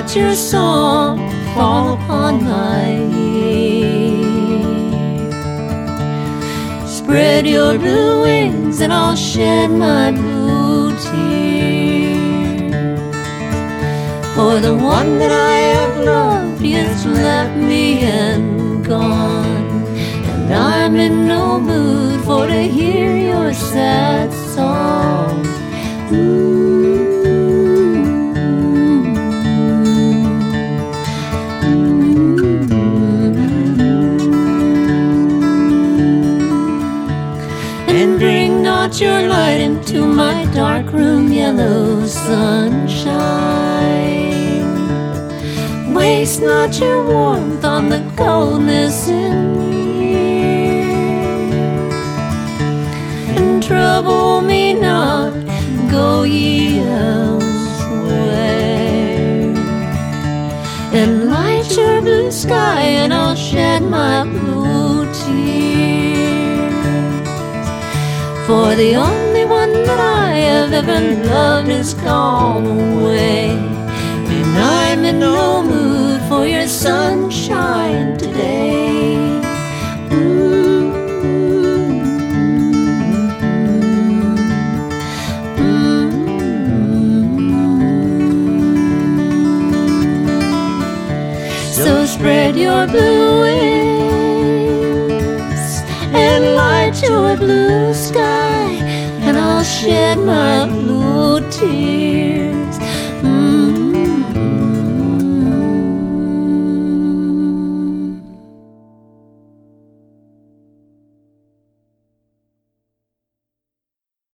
let your song fall upon my ear. Spread your blue wings and I'll shed my blue tears. For the one that I have loved has left me and gone, and I'm in no mood for to hear your sad song. And bring not your light into my dark room, yellow sunshine. Waste not your warmth on the coldness in here. And trouble me not, go ye elsewhere. And light your blue sky and I'll shed my blue tears. For the only one that I have ever loved is gone away, and I'm in no mood for your sunshine today. So spread your blue wings and light your blue sky, and I'll shed my blue tears.